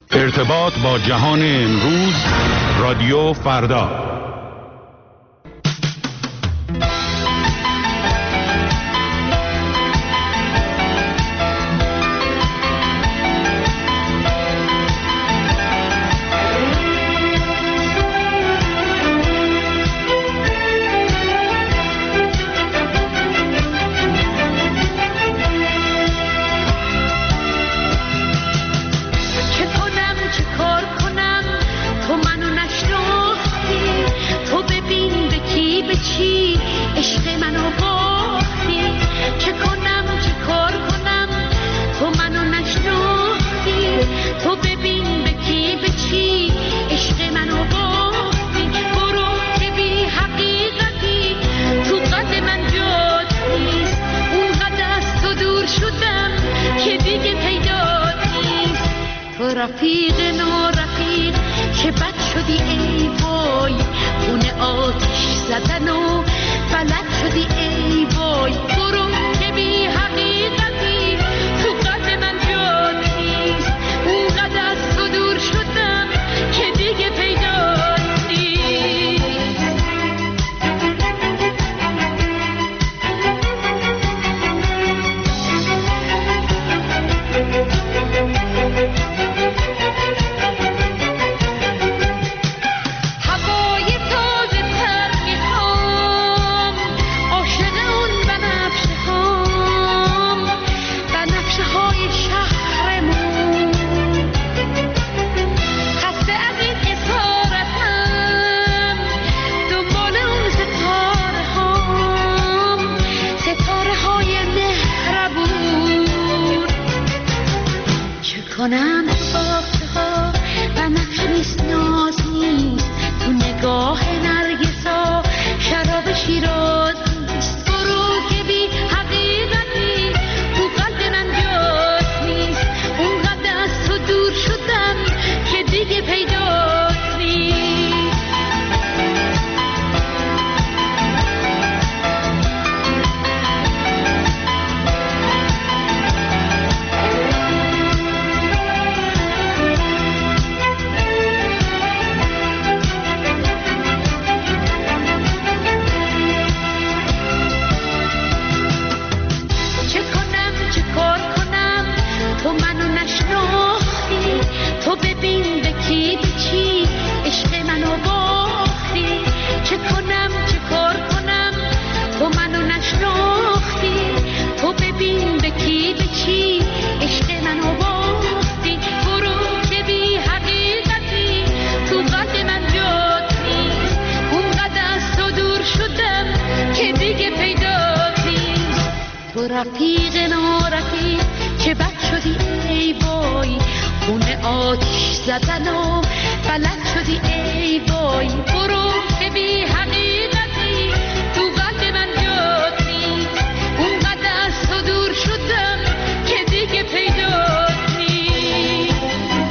ارتباط با جهان امروز، رادیو فردا. رفیق نارفیق چه بد شدی ای وای، خونه آتش زدن و بلد شدی ای وای. برو که بی حقیقتی تو قلب من جات نیست، اونقدر از تو دور شدم که دیگه پیدات نیست. کنم باخته ها و نقش نیست، ناز نیست، تو نگاه نرگسا شراب شیراز نیست. برو که بی حقیقتی تو قلب من جات نیست، اونقدر از تو دور شدم که دیگه پیدات نیست. تو ببین به کی به چی عشق منو باختی. چه کنم چه کار کنم تو منو نشناختی. تو ببین به کی به چی عشق منو باختی. برو که بی حقیقتی تو قلب من جات نیست، اونقدر از تو دور شدم که دیگه پیدات نیست. تو رفیق نارفیق چه بد شدی ای وای، خونه آتش زدن و بلد شدی ای وای. برو که بی حقیقتی تو قلب من جات نیست، اونقدر از تو دور شدم که دیگه پیدات نیست.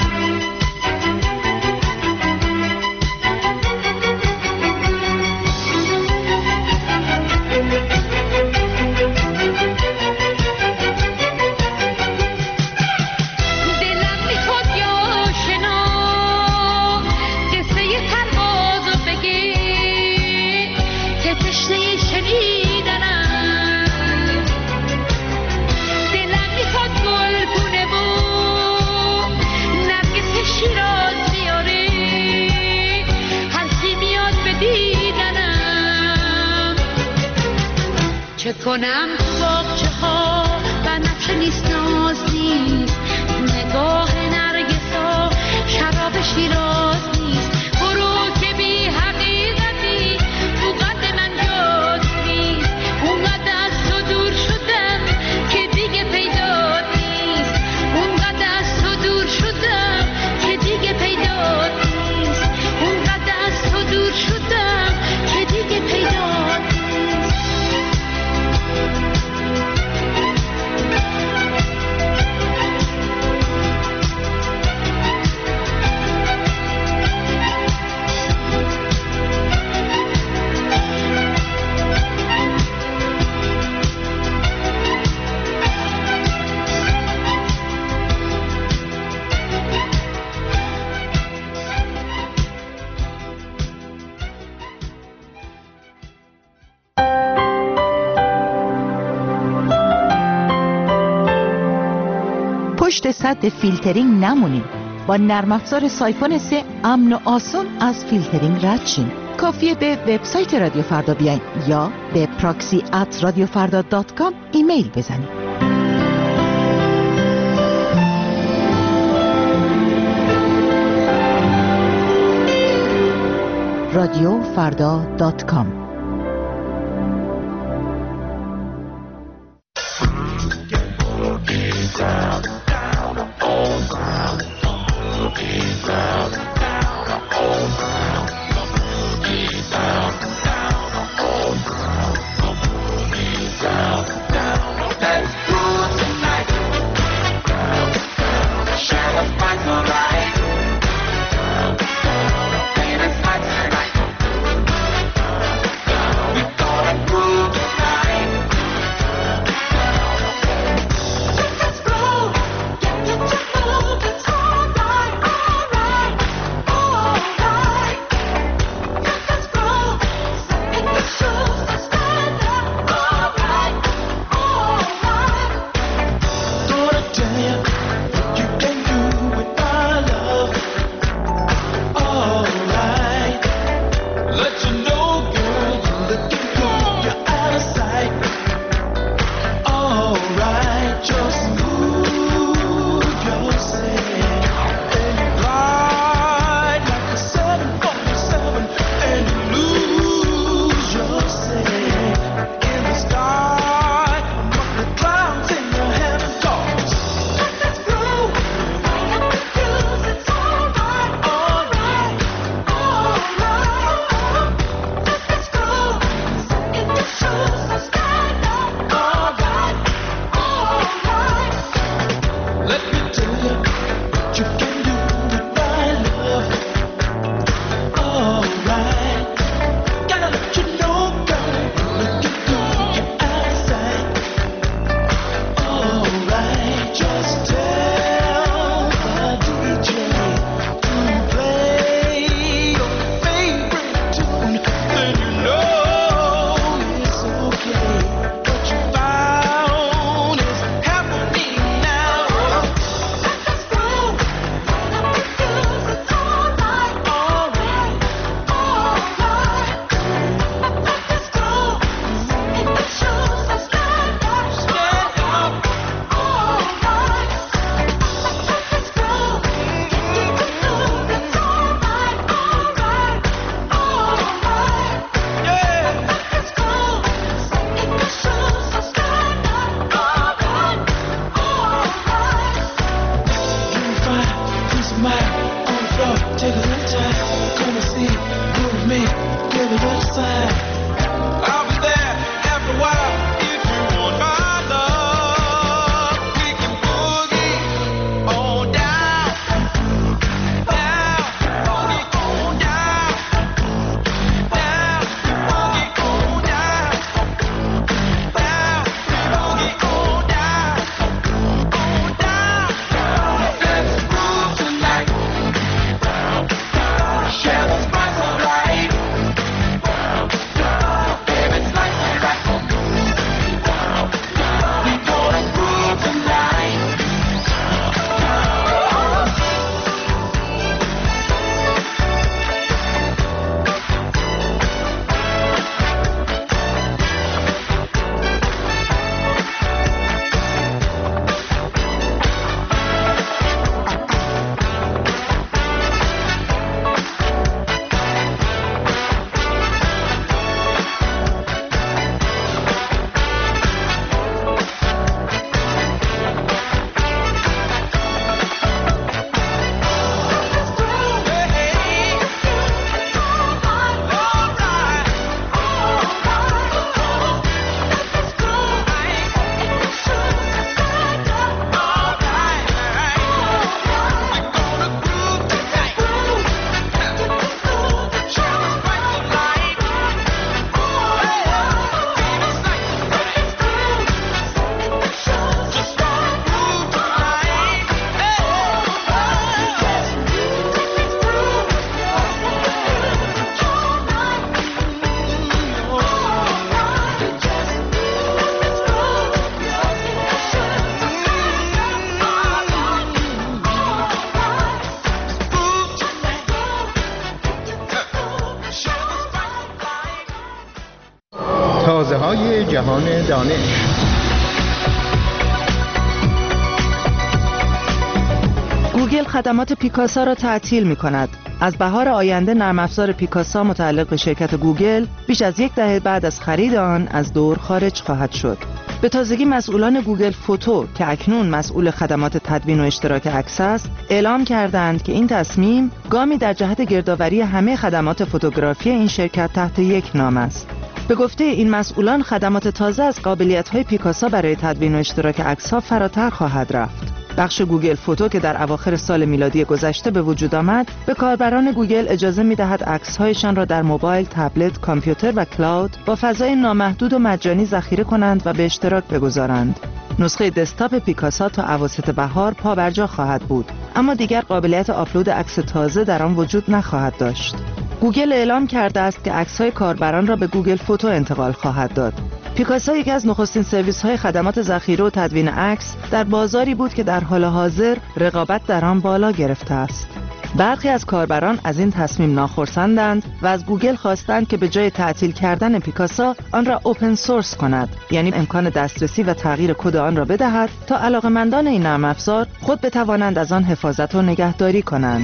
چه کنم تو باغچه ها و نقش نیست، ناز نیست، نگاه نرگسا شراب شیراز نیست. برو که بی حقیقتی تو قلب من جات نیست، اونقدر از تو دور شدم که دیگه پیدات نیست. اونقدر از تو دور شدم که دیگه پیدات نیست. اونقدر از تو دور شدم که دیگه پیدات نیست. پشت سد فیلترینگ نمونید. با نرم افزار سایفون 3 امن و آسان از فیلترینگ رد شین. کافیه به وبسایت رادیو فردا بیاین یا به proxy@radiofarda.com ایمیل بزنید. radiofarda.com. جهان دانش. گوگل خدمات پیکاسا را تعطیل می کند. از بهار آینده نرم افزار پیکاسا متعلق به شرکت گوگل بیش از 10 دهه بعد از خرید آن از دور خارج خواهد شد. به تازگی مسئولان گوگل فوتو که اکنون مسئول خدمات تدوین و اشتراک عکس است، اعلام کردند که این تصمیم گامی در جهت گردآوری همه خدمات فوتوگرافی این شرکت تحت یک نام است. به گفته این مسئولان، خدمات تازه از قابلیت‌های پیکاسا برای تدوین و اشتراک عکس‌ها فراتر خواهد رفت. بخش گوگل فوتو که در اواخر سال میلادی گذشته به وجود آمد، به کاربران گوگل اجازه می‌دهد عکس‌هایشان را در موبایل، تبلت، کامپیوتر و کلاود با فضای نامحدود و مجانی ذخیره کنند و به اشتراک بگذارند. نسخه دسکتاپ پیکاسا تا اواسط بهار پابرجا خواهد بود، اما دیگر قابلیت آپلود عکس تازه در آن وجود نخواهد داشت. گوگل اعلام کرده است که عکس‌های کاربران را به گوگل فوتو انتقال خواهد داد. پیکاسا یکی از نخستین سرویس‌های خدمات ذخیره و تدوین عکس در بازاری بود که در حال حاضر رقابت در آن بالا گرفته است. برخی از کاربران از این تصمیم ناخرسندند و از گوگل خواستند که به جای تعطیل کردن پیکاسا آن را اوپن سورس کند، یعنی امکان دسترسی و تغییر کد آن را بدهد تا علاقه‌مندان این نرم افزار خود بتوانند از آن حفاظت و نگهداری کنند.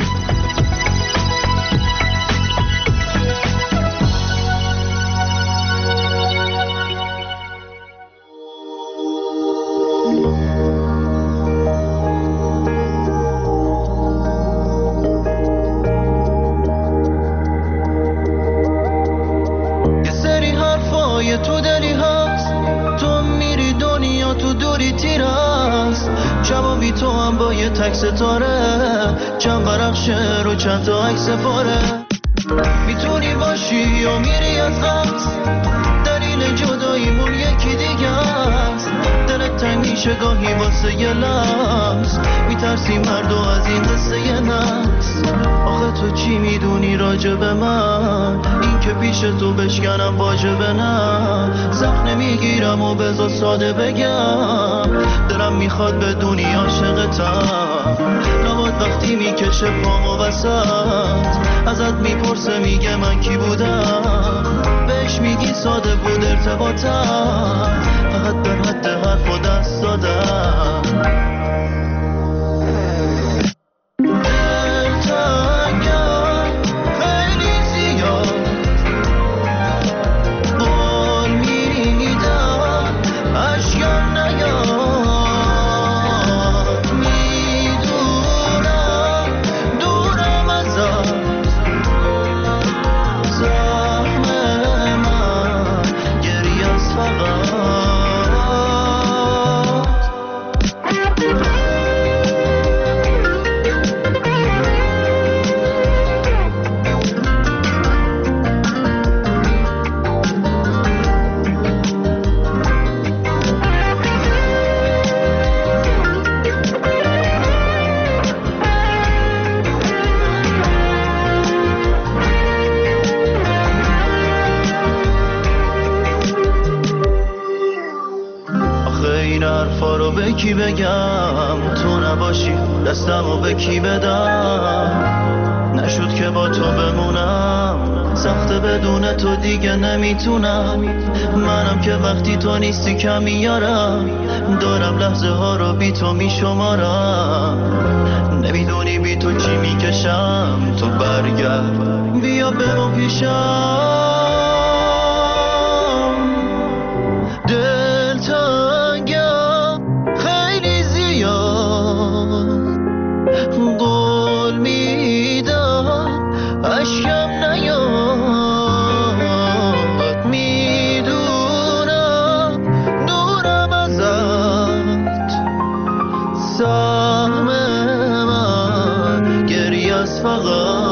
تو دلی هست، تو میری دنیا تو دوری تیر هست، شبا بی تو هم با یه تک ستاره، چند برخشه رو چند تا عکس پاره، میتونی باشی یا میری از قصد، دلیل جداییمون یکی دیگه است، دلت تنگ میشه گاهی واسه یه لحظ، میترسی مردو از این قصه یه نفس، آخه تو چی میدونی راجع به من، این که پیش تو بشکنم واجبه نه، سخت نمیگیرم و بذار ساده بگم، دلم میخواد بدونی عاشقتم، نباد وقتی میکشه پامو وسط، ازت میپرسه میگه من کی بودم، بهش میگی ساده بود ارتباطم، فقط در حد حرف و دست دادم. به کی بگم تو نباشی، دستمو به کی بدم، نشد که با تو بمونم، سخته بدون تو دیگه نمیتونم، منم که وقتی تو نیستی کم میارم، دارم لحظه ها رو بی تو میشمارم، نمیدونی بی تو چی میکشم، تو برگرد بیا بمون پیشم، قول میدم عشقم نیاد، میدونم دورم ازت، سهم من گریه از فقط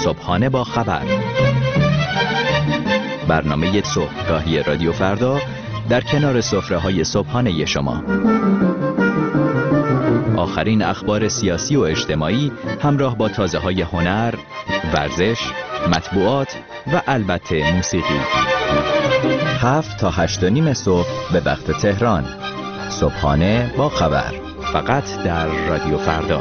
صبحانه با خبر، برنامه صبحگاهی رادیو فردا در کنار سفره‌های صبحانه شما. آخرین اخبار سیاسی و اجتماعی همراه با تازه‌های هنر، ورزش، مطبوعات و البته موسیقی. 7 تا 8:30 صبح به وقت تهران. صبحانه با خبر، فقط در رادیو فردا.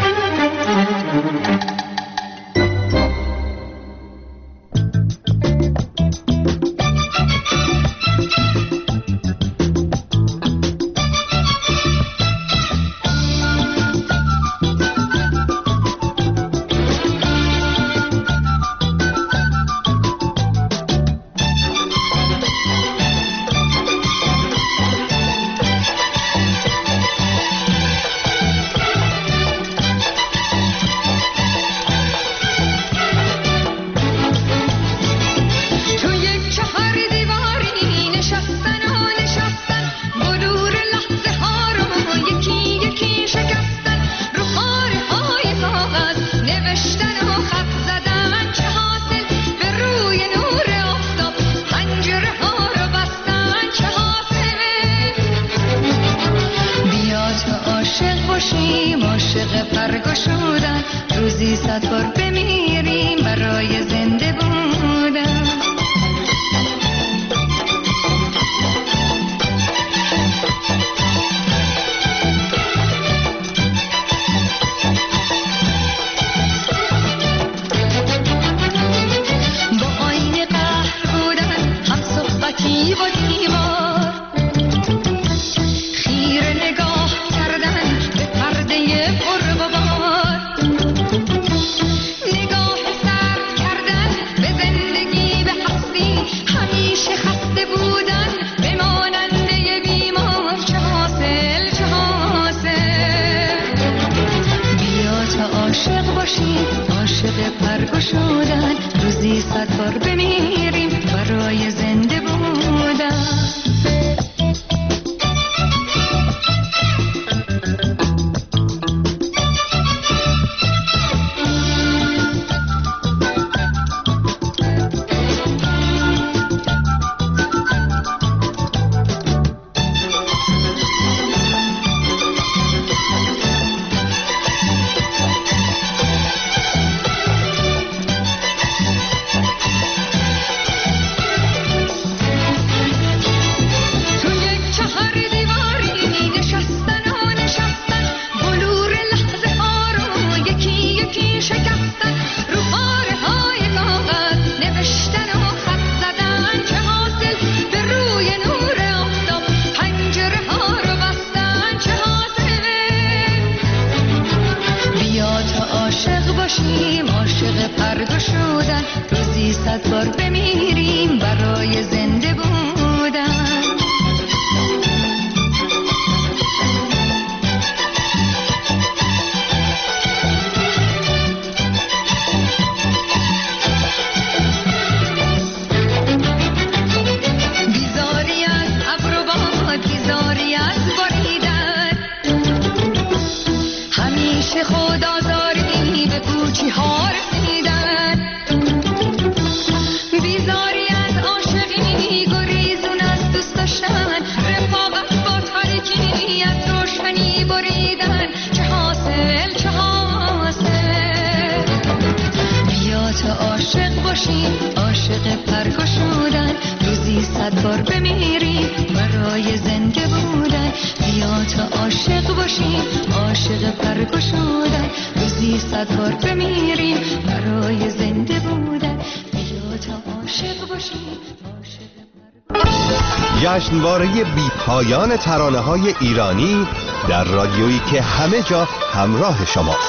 جشنواره بی‌پایان ترانه‌های ایرانی در رادیویی که همه جا همراه شماست.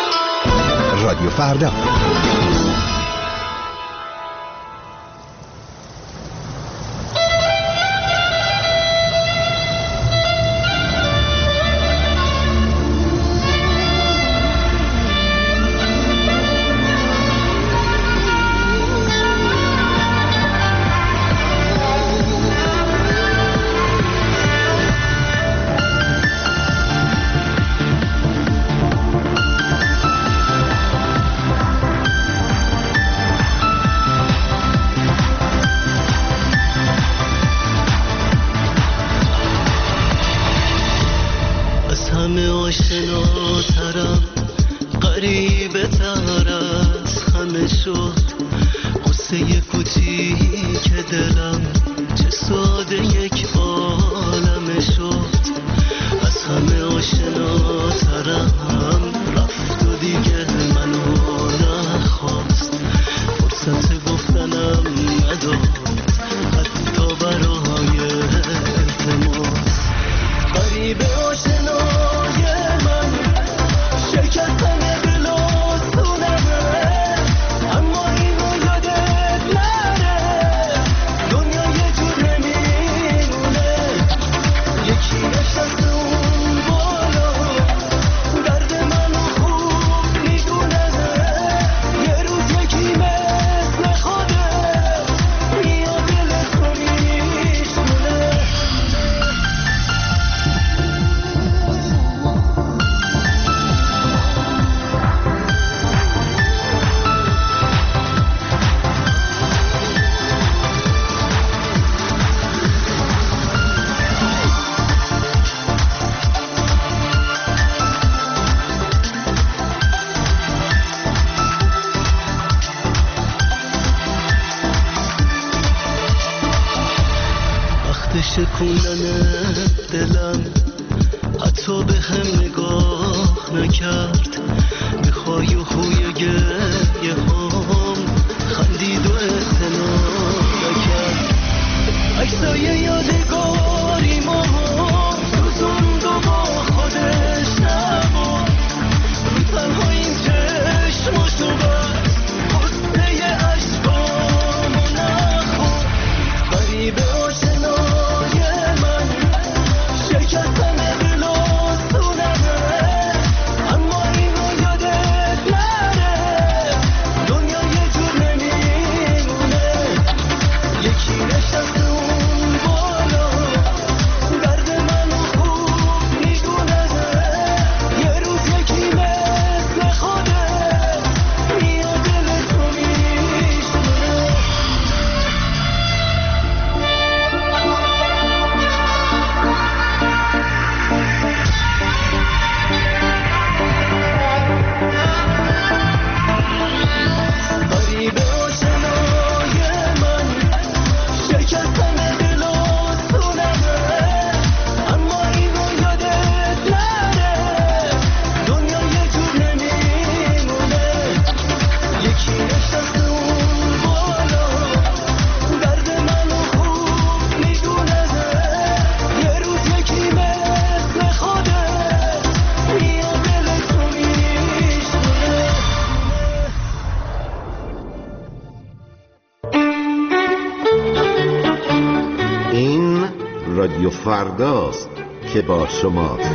رادیو فردا. همه آشناترم، غریبه تر از همه شد قصه کوچیک دلم، چه ساده یک عالمه شد. از همه آشناترم رفت و دیگه منو نخواست، فرصت گفتنم نداد حتی برای التماس. غریبه آشنای من شکستن دل و سونمه، اما اینو یادت نره دنیا یه جور نمیمونه. یکی نشست اون بالا درد منو خوب میدونه، یه روز یکی مثل خوده میاد دلت رو میشونه. وقت شکوندن دلم حتی به هم نگاه نکرد، به خواهی و خوی گریه هم خندید و اعتنا نکرد. عکسای یادگاری ما هم سوزوند و با خودش نبود، رو تنها این چشماشو بست قصه عشقامو نخود. غریبه آشنای من شکستن دل و سونمه، اما اینو یادت نره دنیا یه جور نمیمونه. یکی نشست اون بالا درد منو خوب میدونه، یه روز یکی مثل خوده میاد دلت رو میشونه. غریبه آشنای من شکستن دل و سونمه، اما اینو یادت نره دنیا یه جور نمیمونه. یکی نشست اون بالا درد منو خوب میدونه، یه روز یکی مثل خوده میاد دلت رو میشونه. این رادیو فرداست که با شماست.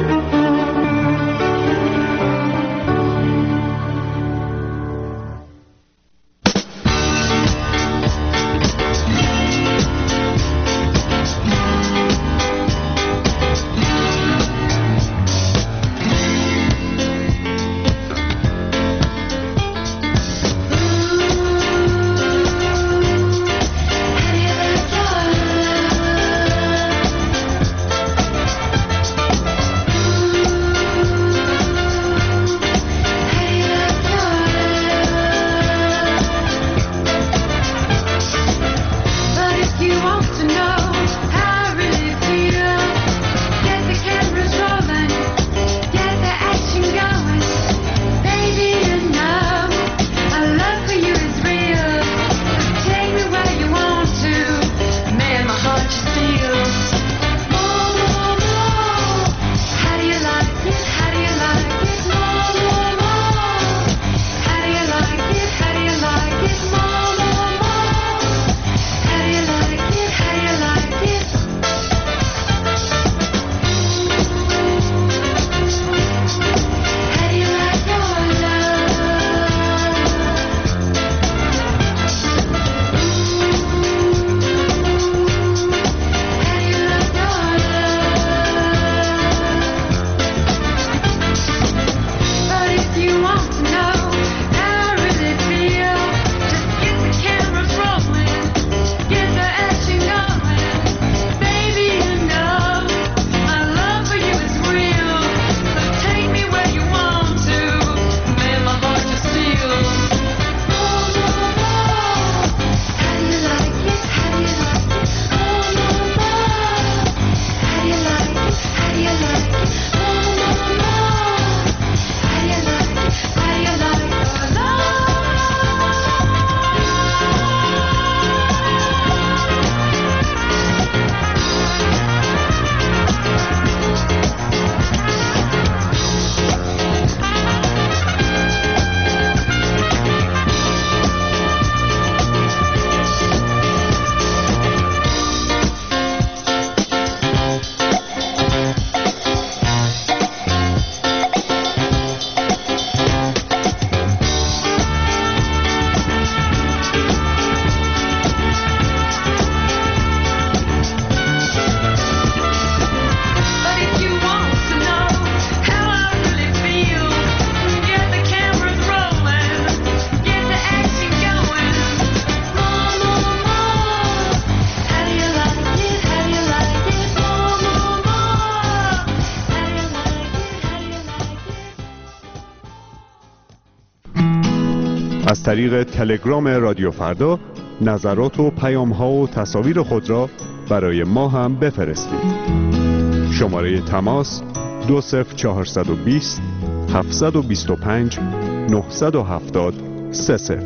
از طریق تلگرام رادیو فردا نظرات و پیام‌ها و تصاویر خود را برای ما هم بفرستید. شماره تماس 20420 725 970 30.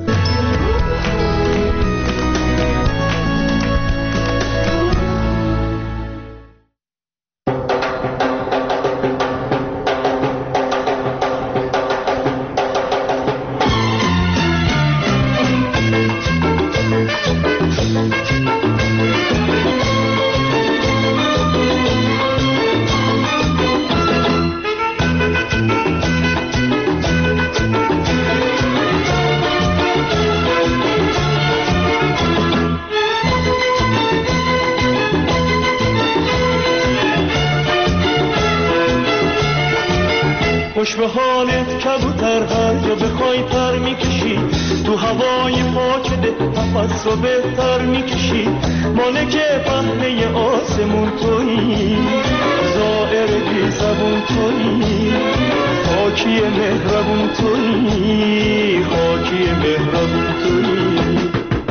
خوش به حالت کبوتر هر جا بخوای پر میکشی، تو هوای پاک ده نفس رو بهتر میکشی. مالک پهنه آسمون تویی، زائر بی زبون تویی، خاکی مهربون تویی، خاکی مهربون تویی.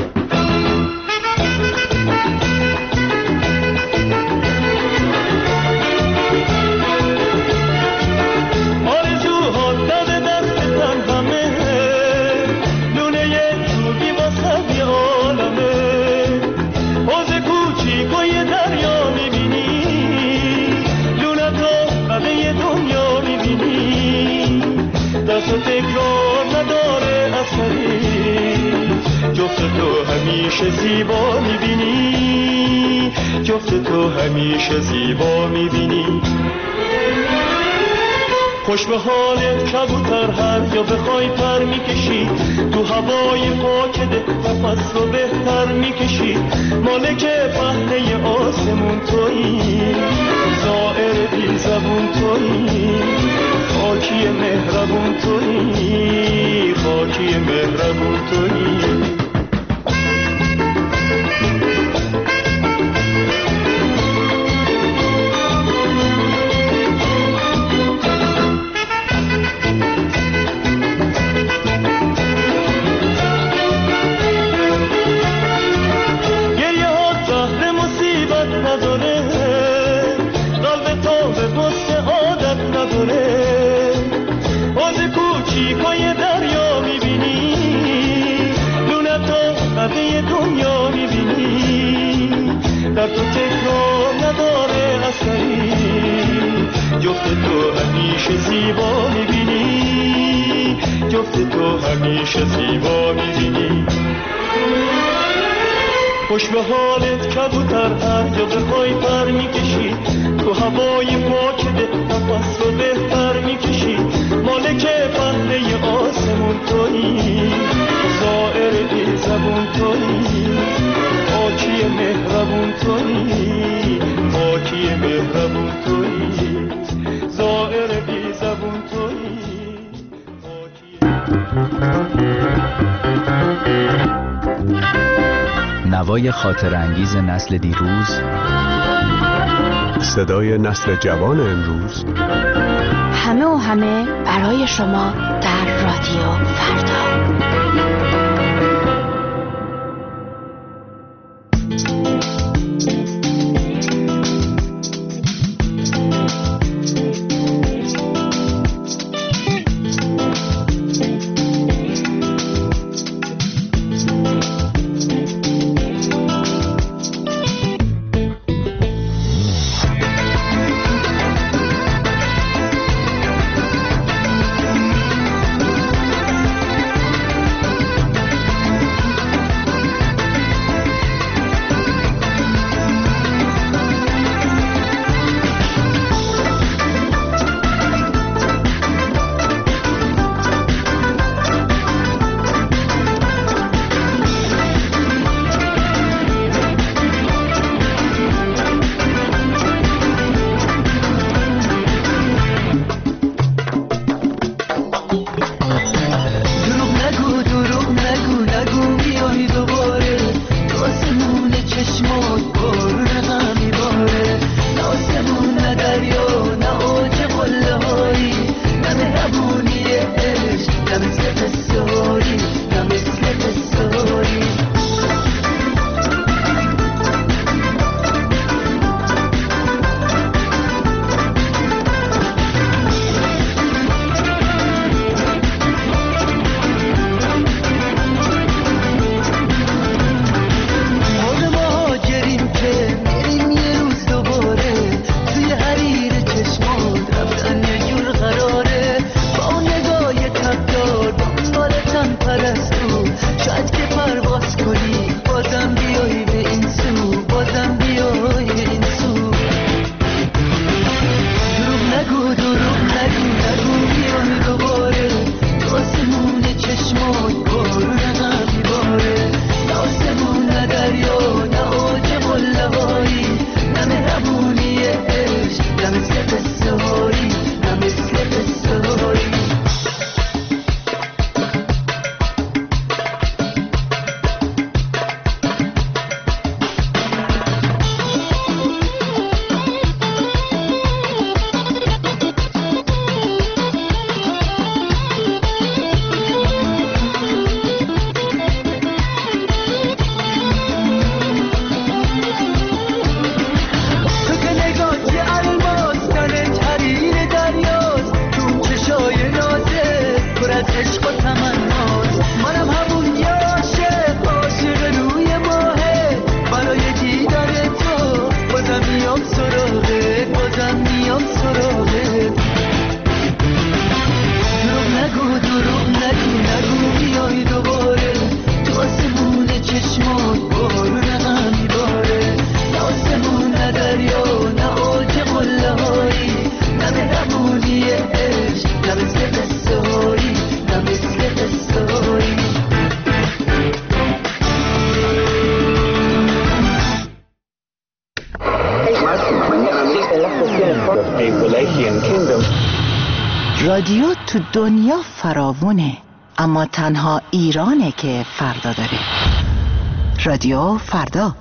تکرار نداره اثری، جفت تو همیشه زیبا میبینی، جفت تو همیشه زیبا میبینی. خوش به حالت کبوتر هر جا بخوای پر میکشی، تو هوای پاک ده نفس رو بهتر میکشی. مالک پهنه آسمون تویی، زائر بی زبون تویی، خاکی مهربون تویی، خاکی مهربون تویی. دنیا میبینی، در تو تکرار نداره اثری، جفت تو همیشه زیبا میبینی، جفت تو همیشه زیبا میبینی. خوش به حالت کبوتر هر جا بخوای پر میکشی، تو هوای پاک ده نفس رو بهتر میکشی. مالک پهنه آسمون تویی، زائر بی زبون تویی، خاکی مهربون تویی، خاکی مهربون تویی، زائر بی زبون تویی، نوای خاطر انگیز نسل دیروز، صدای نسل جوان امروز، همه و همه برای شما در رادیو فردا. رادیو تو دنیا فراوونه، اما تنها ایرانه که فردا داره. رادیو فردا.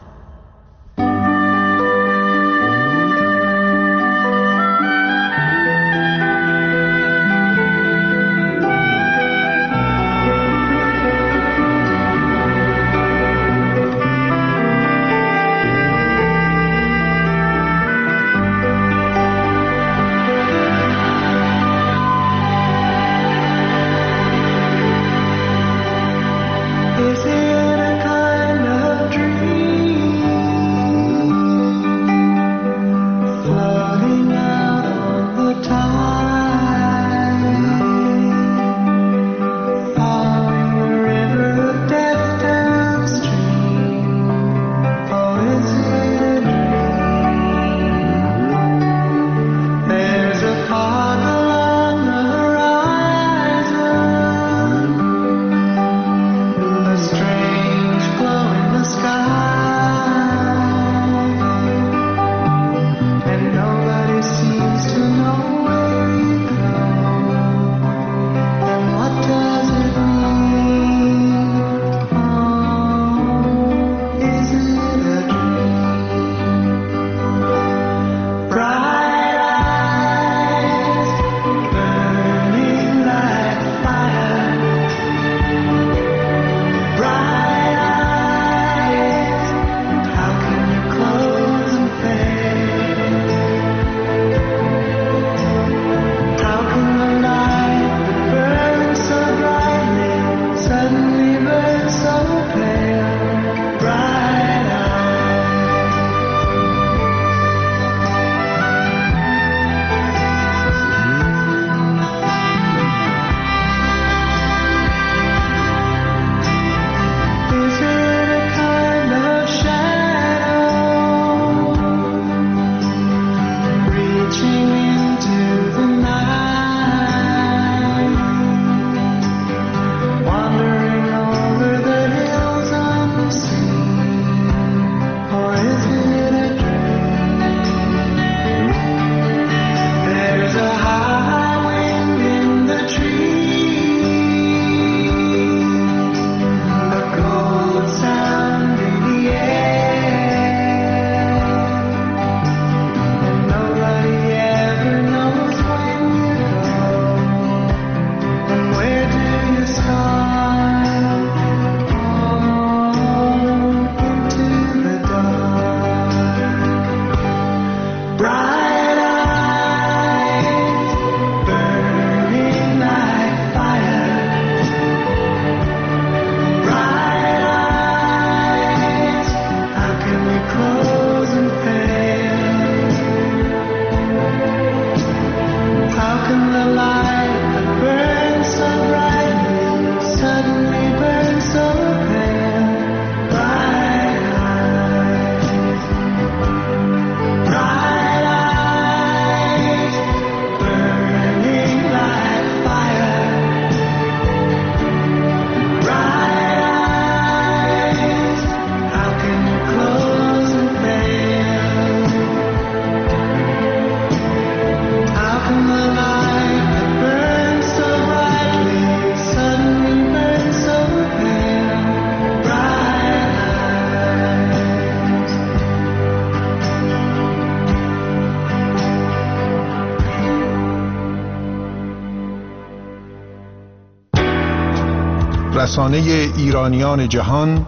رسانه ایرانیان جهان،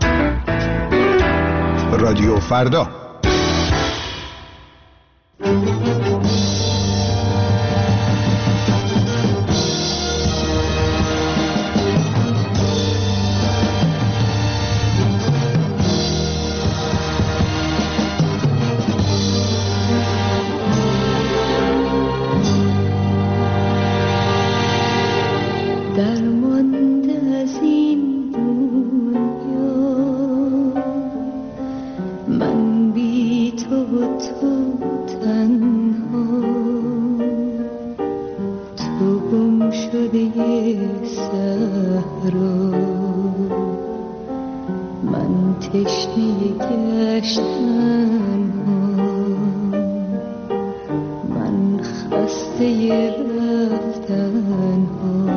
رادیو فردا. من تشنه گشتن من خسته رفتن تنها،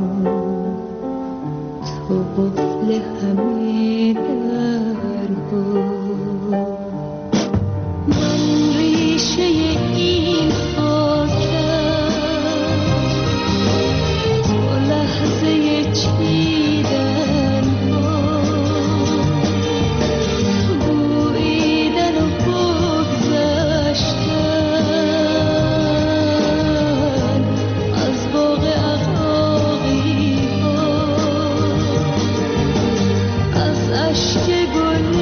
تو قفل همه درها. من ریشه این خاکم، تو لحظه چیدن ها، بویدن و بگذشتن از باغ عقاقی ها، از اشک گل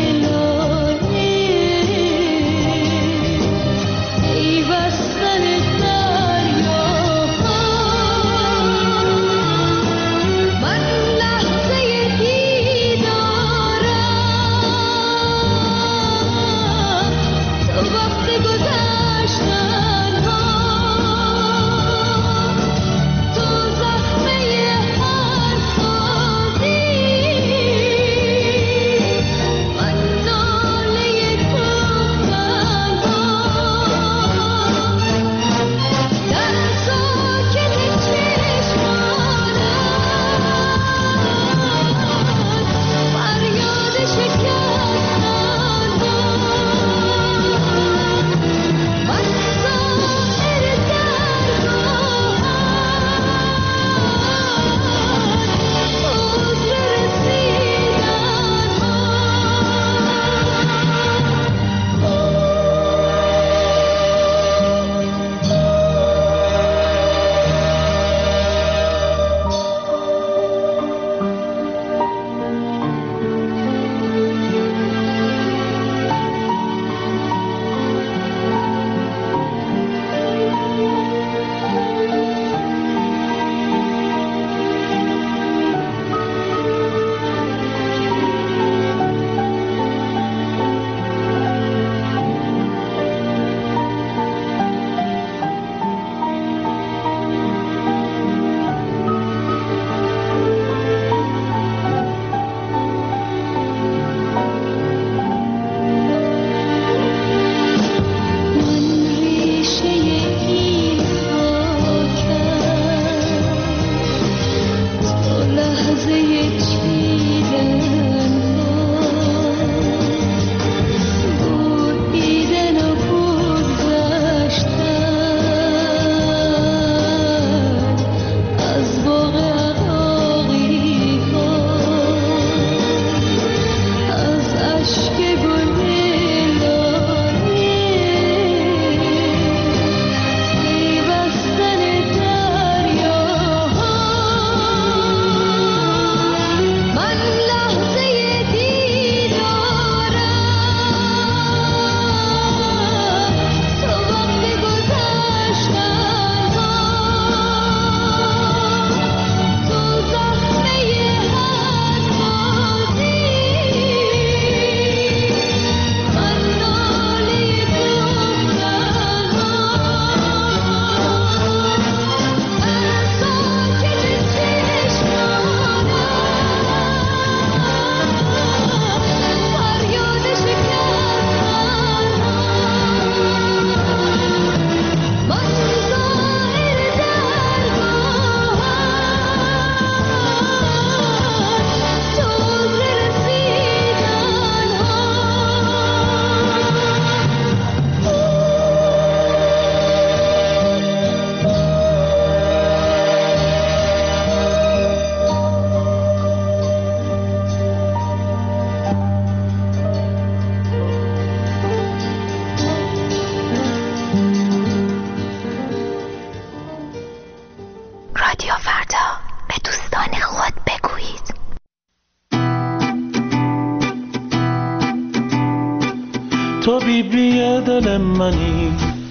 تو بیبی دل منی،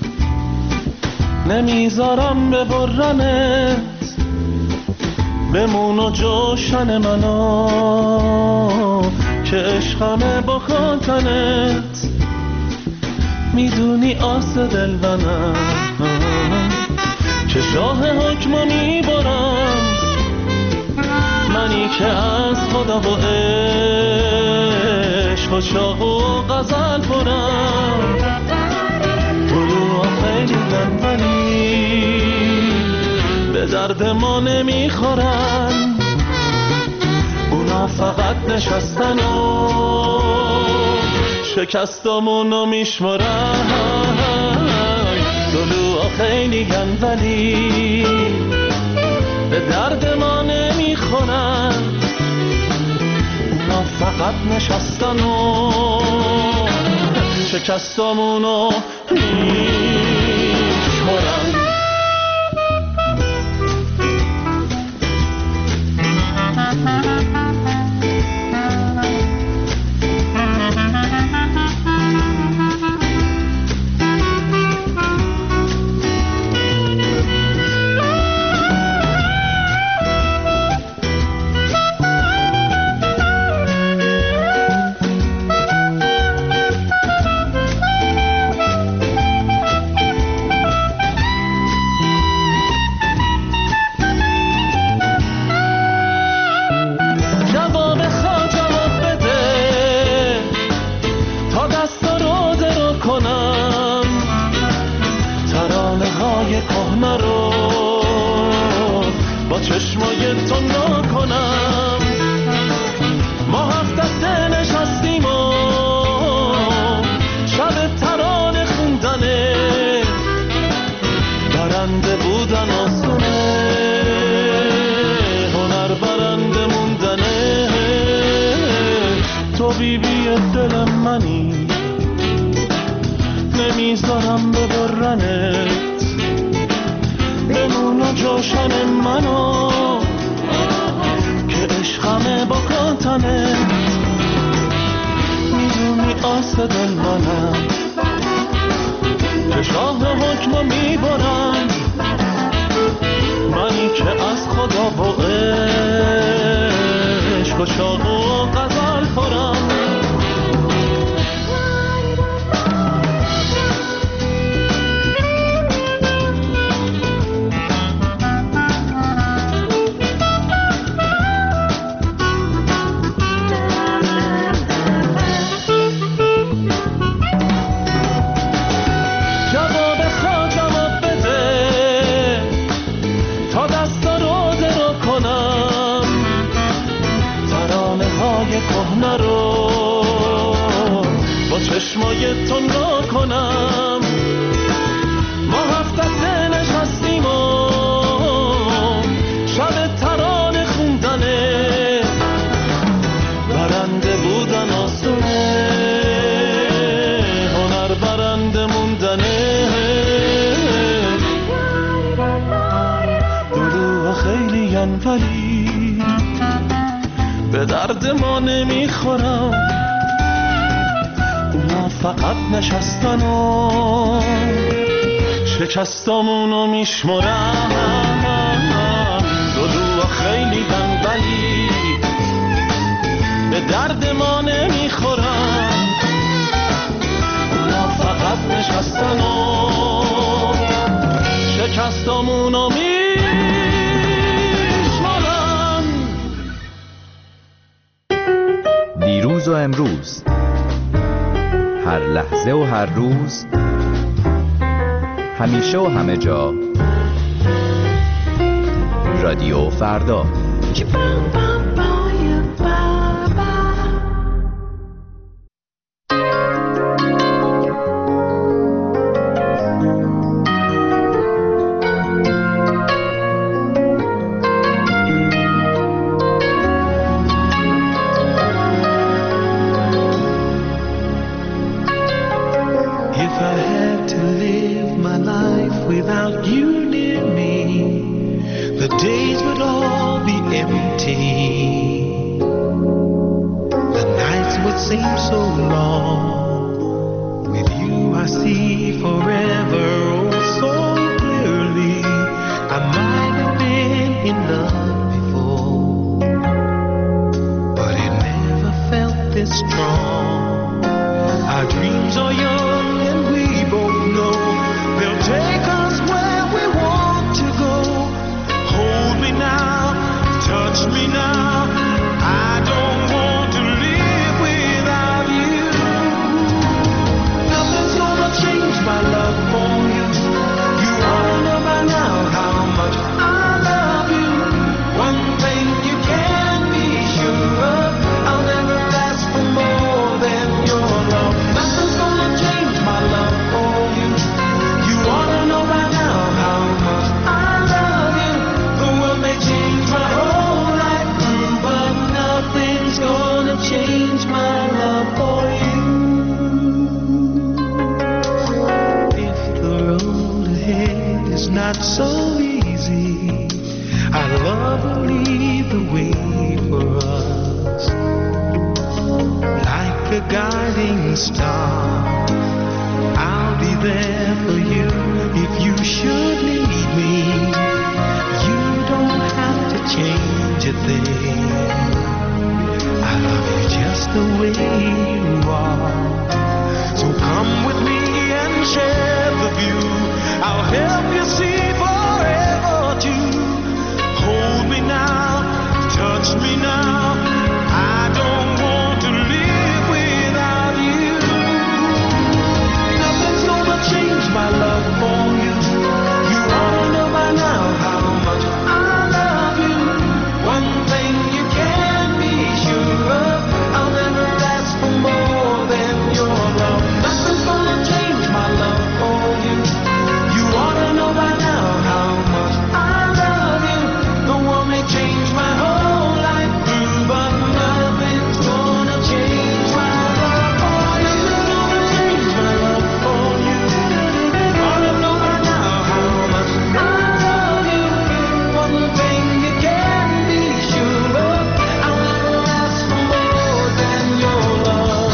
نمیذارم ببرنت، بمون و جوشن منو که عشقمه با خاطنت. میدونی آس دل منم که شاه حکمو میبرم، منی که از خدا و عشق و شاق و غزل برم. طلوع خیلی دنبالی درد ما نمیخورن، اونا فقط نشستن و شکستامونو میشمارن. دلوها خیلی گن ولی به درد ما نمیخورن، اونا فقط نشستن و شکستامونو میشمارن. نمیذارم ببرنت، بمون جوشن منو که عشقمه با کاتنت. میدونی آس دل منم که شاه حکمو میبرم، منی که از خدا و عشق و شاق و غزل خورم. چشمای تو نکنم، ما هفت دسته نشستیم و شب ترانه خوندنه، برنده بودن آسونه، هنر برنده موندنه. دلوها خیلی ین ولی به درد ما نمیخورم، فقط نشستن و شکستامونو میشمرن. دلوها خیلی دن ولی به درد ما نمیخورن، اونا فقط نشستن و شکستامونو میشمرن. دیروز و امروز، هر لحظه و هر روز، همیشه و همه جا، رادیو فردا. My love for you, you all know by now how much I love guiding star. I'll be there for you if you should need me. You don't have to change a thing. I love you just the way you are. So come with me and share the view. I'll help you see forever too. Hold me now, touch me now. I don't want to live without you. Nothing's gonna change my love for you. You all know by now how much I love you. One thing you can be sure of, I'll never ask for more than your love. Nothing's gonna change my love for you. You ought to know by now how much I love you. The world may change my whole life through, but nothing's gonna change my love for you. Nothing's gonna change my love for you. You ought to know by now how much I love you. One thing you can be sure of, I'll never ask for more than your love.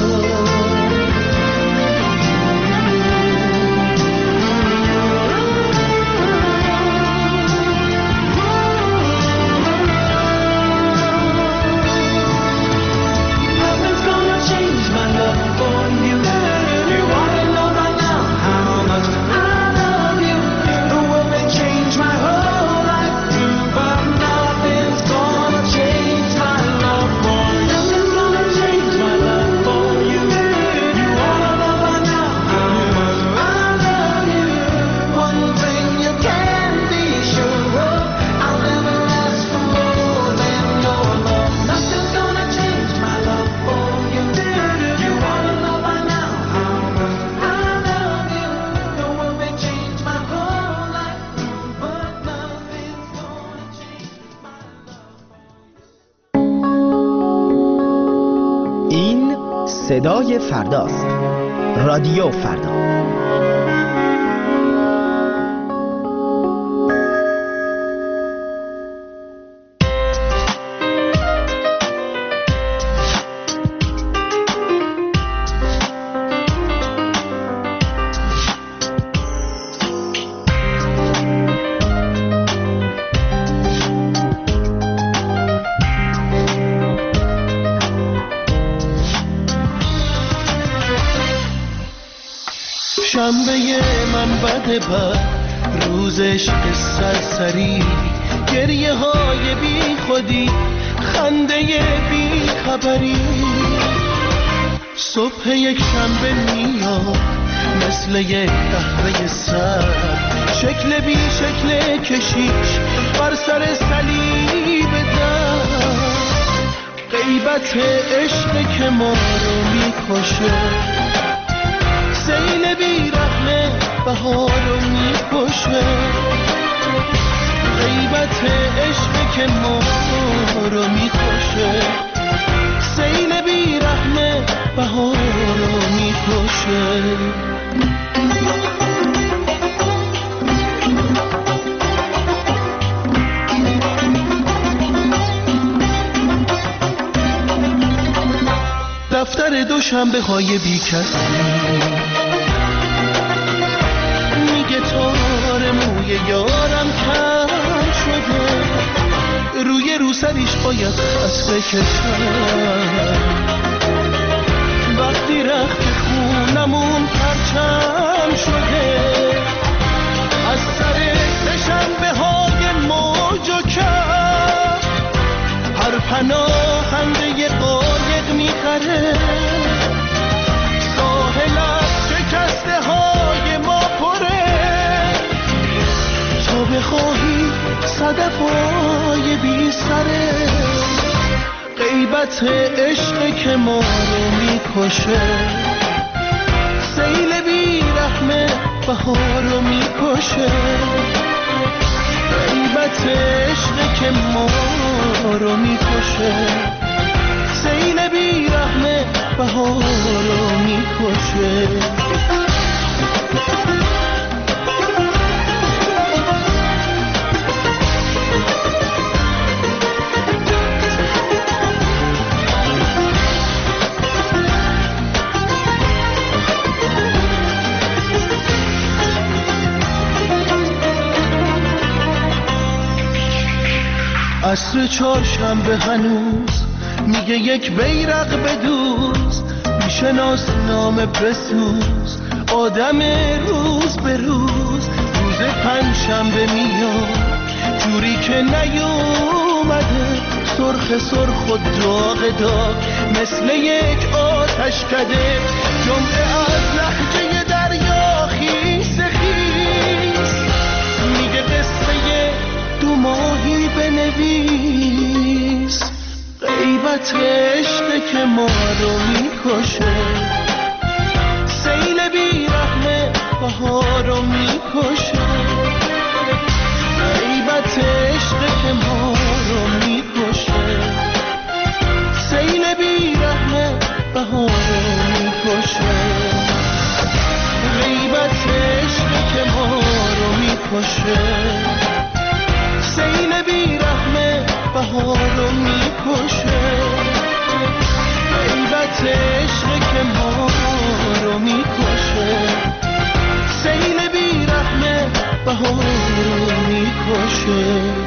Nothing's gonna change my love for you. You ought to know by now how much I love you. The world may change my whole life through, but nothing's gonna change my love for you. Nothing's gonna change my love for you. You ought to know by now how much I love you. One thing you can be sure of, I'll never ask for more than your love. Nothing's gonna change my love for you. You ought to know by now how much I love you. The world may change my whole life through, but nothing's gonna change my love. این صدای فرداست. رادیو فردا. شنبه من بده بر روزش سرسری، گریه های بی خودی، خنده بی خبری. صبح یک شنبه میاد مثل یک قهوه سر، شکل بی شکل کشیش بر سر صلیب در. غیبت عشق که ما رو میکشه، سیل بی رحمه بهار رو میکشه. غیبت عشق که ما رو میکشه، سیل بی رحمه بهار رو میکشه. دفتر دوشنبه های بی کسی، میگه تار موی یارم کم شده، روی روسریش باید خط بکشم. وقتی رخت خونمون پرچم شده، از سر شنبه های موج و کم هر پناهنده قایق میخره. ساحل از شکسته های ما پره، تا بخواهی صدف های بی سره. غیبت عشق که ما رو میکشه، سیل بی رحمه بهار رو میکشه. غیبت عشق که ما رو میکشه، سیل بی رحمه بهار رو میکشه. عصر چهارشنبه هنوز میگه یک بیرق بدوز، میشناس نام بسوز آدم روز به روز. روز پنجشنبه میاد جوری که نیومده، سرخ سرخ و داغ داغ مثل یک آتش کده. جمعه از لحجه دریا خیس خیس میگه قصه دو ماهی بنویس. غیبت عشقه که ما رو میکشه، سیل بیرحمه بهار رو میکشه. غیبت عشقه که ما رو میکشه، سیل بیرحمه بهار رو میکشه. غیبت عشقه که ما رو میکشه، سیل بیرحمه بهار رو میکشه. غیبت عشقه که ما رو میکشه، سیل بیرحمه بهار رو میکشه.